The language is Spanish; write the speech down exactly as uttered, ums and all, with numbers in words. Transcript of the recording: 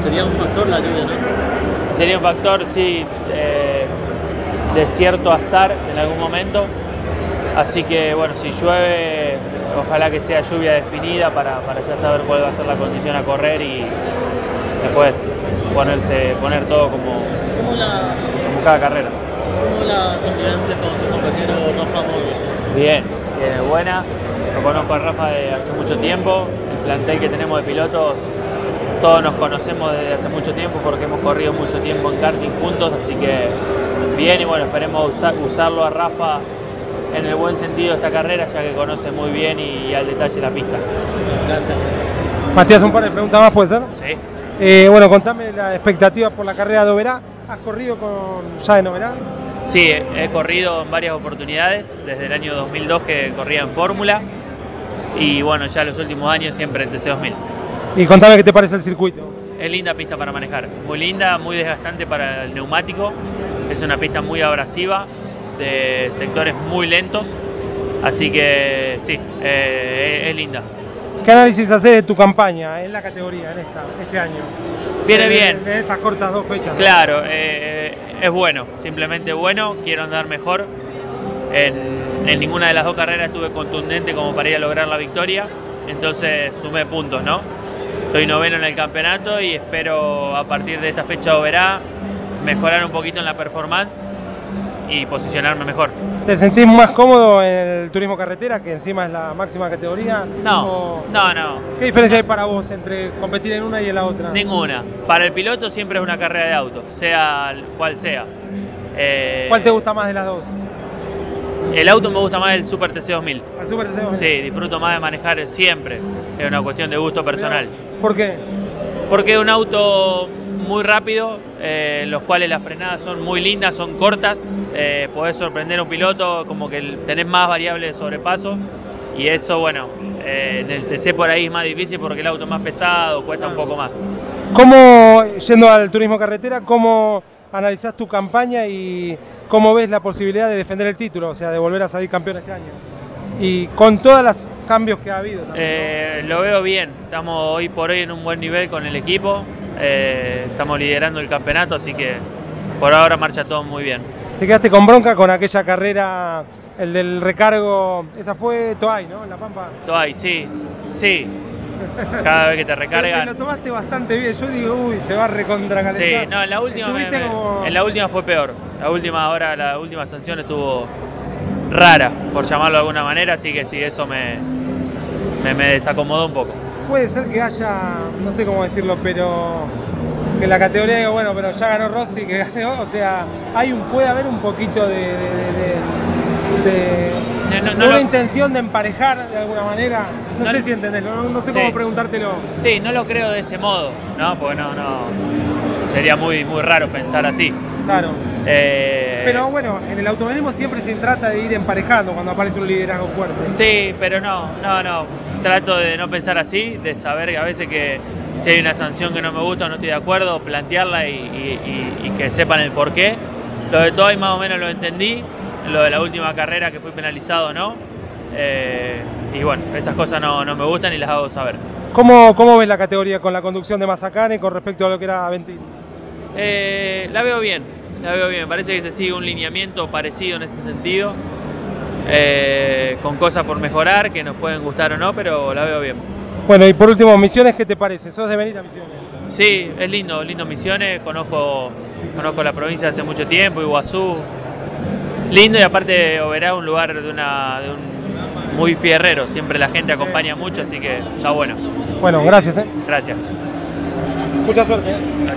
Sería un factor la lluvia, ¿no? Sería un factor, sí, eh, de cierto azar en algún momento. Así que bueno, si llueve, ojalá que sea lluvia definida para, para ya saber cuál va a ser la condición a correr y después ponerse, poner todo como, ¿Cómo la, como cada carrera. cómo la convivencia con tu compañero Rafa Mogues? Bien, bien, es buena. Lo conozco a Rafa de hace mucho tiempo. El plantel que tenemos de pilotos, todos nos conocemos desde hace mucho tiempo porque hemos corrido mucho tiempo en karting juntos, así que bien, y bueno, esperemos usar, usarlo a Rafa en el buen sentido de esta carrera, ya que conoce muy bien y, y al detalle la pista. Gracias. Matías, un par de preguntas más, ¿puede ser? Sí. Eh, bueno, contame la expectativa por la carrera de Oberá. ¿Has corrido con ya en Oberá? Sí, he, he corrido en varias oportunidades, desde el año dos mil dos que corría en Fórmula, y bueno, ya los últimos años siempre en T C dos mil. Y contame qué te parece el circuito. Es linda pista para manejar, muy linda, muy desgastante para el neumático, es una pista muy abrasiva, de sectores muy lentos, así que sí, eh, es linda. ¿Qué análisis haces de tu campaña en la categoría en esta, este año? Viene de, bien. De estas cortas dos fechas. Claro, eh, es bueno, simplemente bueno, quiero andar mejor. En, en ninguna de las dos carreras estuve contundente como para ir a lograr la victoria, entonces sumé puntos, ¿no? Estoy noveno en el campeonato y espero a partir de esta fecha Oberá mejorar un poquito en la performance y posicionarme mejor. ¿Te sentís más cómodo en el turismo carretera, que encima es la máxima categoría? No, o... no, no. ¿Qué diferencia hay para vos entre competir en una y en la otra? Ninguna. Para el piloto siempre es una carrera de auto, sea cual sea. Eh, ¿Cuál te gusta más de las dos? El auto me gusta más el Super T C dos mil. ¿El Super T C dos mil? Sí, disfruto más de manejar siempre. Es una cuestión de gusto personal. ¿Por qué? Porque es un auto muy rápido, eh, los cuales las frenadas son muy lindas, son cortas, eh, podés sorprender a un piloto, como que tenés más variables de sobrepaso, y eso, bueno, eh, en el T C por ahí es más difícil porque el auto es más pesado, cuesta un poco más. ¿Cómo, yendo al turismo carretera, cómo analizás tu campaña y cómo ves la posibilidad de defender el título, o sea, de volver a salir campeón este año? Y con todos los cambios que ha habido también, eh, ¿no? Lo veo bien, estamos hoy por hoy en un buen nivel con el equipo, eh, estamos liderando el campeonato, así que por ahora marcha todo muy bien. ¿Te quedaste con bronca con aquella carrera, el del recargo? Esa fue Toay, ¿no? En La Pampa. Toay, sí, sí. Cada vez que te recargan. Pero te lo tomaste bastante bien. Yo digo, uy, se va a recontracalentar. Sí, no, en la última me, me, como... en la última fue peor. La última ahora, la última sanción estuvo rara, por llamarlo de alguna manera, así que sí, eso me, me, me desacomodó un poco. Puede ser que haya, no sé cómo decirlo, pero que la categoría diga, bueno, pero ya ganó Rossi, que ganó, o sea, hay un, puede haber un poquito de, de, de, de, de no, no, no una lo... intención de emparejar de alguna manera. No, no sé si entendés, no, no sé sí. cómo preguntártelo. Sí, no lo creo de ese modo, ¿no? Porque no, no, sería muy, muy raro pensar así. Claro. Eh... Pero bueno, en el automovilismo siempre se trata de ir emparejando cuando aparece un liderazgo fuerte. Sí, pero no, no, no. Trato de no pensar así, de saber que a veces que si hay una sanción que no me gusta o no estoy de acuerdo, plantearla y, y, y, y que sepan el porqué. Lo de Toay más o menos lo entendí, lo de la última carrera que fui penalizado no. Eh, y bueno, esas cosas no, no me gustan y las hago saber. ¿Cómo, cómo ves la categoría con la conducción de Mazzacane con respecto a lo que era Ventil? Eh, la veo bien, la veo bien. Parece que se sigue un lineamiento parecido en ese sentido. Eh, con cosas por mejorar que nos pueden gustar o no, pero la veo bien. Bueno, y por último, Misiones, ¿qué te parece? ¿Sos de venir a Misiones? Sí, es lindo, lindo Misiones, conozco, conozco la provincia hace mucho tiempo, Iguazú, lindo, y aparte Oberá es un lugar de, una, de un muy fierrero, siempre la gente acompaña mucho, así que está bueno. Bueno, gracias. ¿eh? Gracias. Mucha suerte. ¿eh?